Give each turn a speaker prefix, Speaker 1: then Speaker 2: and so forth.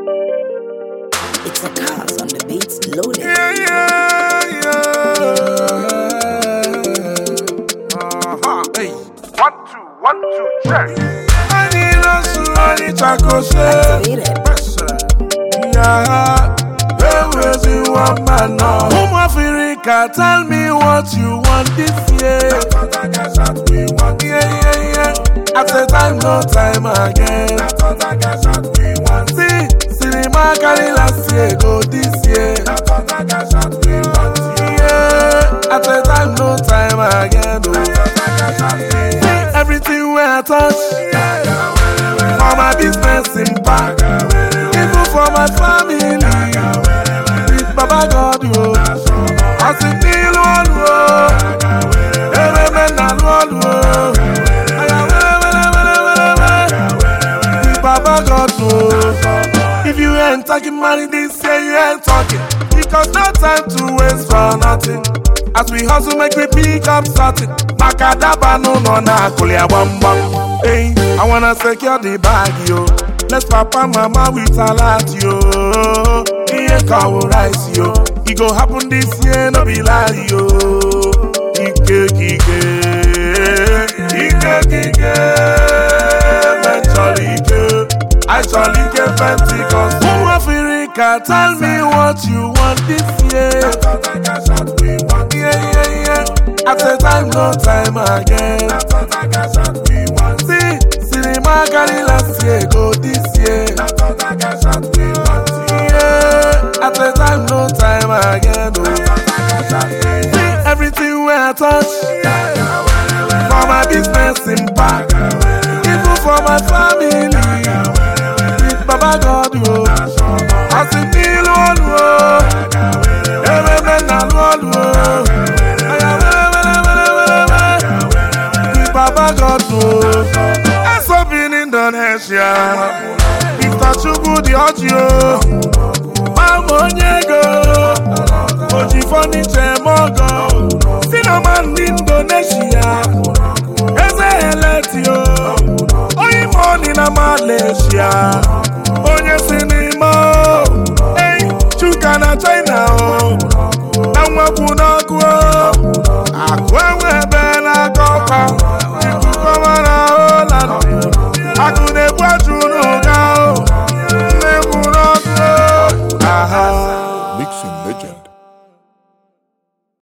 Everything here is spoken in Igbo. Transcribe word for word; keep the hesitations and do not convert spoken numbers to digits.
Speaker 1: It's a cause on the beats loaded.
Speaker 2: Yeah, yeah, yeah. Uh-huh. Hey. One, two, one, two, check. I need a sunny taco shell. Yeah. Where's you want my now? Home Africa, tell me what you want this year. That's what I guess that we want. Yeah, yeah, yeah. At the time, no time again. That's what I guess that we want. See, cinema carry last year, go this year. That's what I guess that we want. Yeah, at the time, no time again. Oh. That's what I guess that we want. See, everything where I touch. Yeah. For my business impact. Even for my family. Baba God, oh, I see the Lord, oh, every man and Lord, oh, Baba God, oh. If you ain't talking money this year, you ain't talking, because no time to waste for nothing. As we hustle, make we pick up something. Makadaba no no na kulia bam bam. Hey, I wanna secure the bag, yo. Let's papa mama with a lot, yo. Here cow rice, yo. It go happen this year, no be lie, yo. Ike, Ike, Ike, Ike, eventually, Ike. I shall Ike Pentecost. Home Africa, tell me what you want this year. That's what I guess that we want. Yeah, yeah, yeah. At the time, no time again. That's what I guess that we want. See, cinema carry last year, go this year. That's what I guess that we want. Yeah, at the time, no time again. Oh. See, everything where I touch. Yeah. For my business impact. Even for my family. With Baba God, oh. I see the Lord, oh. Every man and Lord, oh. With Baba God, oh. That's up in Indonesia. Chukwu the audio, Mamonyego, Oji Furniture Mogo, Cinnamon Indonesia, Eze Eletio, Oyi Money na Malaysia, Onye Cinema, Hey, Chuka na China, Namwaku Nogwo, Akwewe Bena Kopa.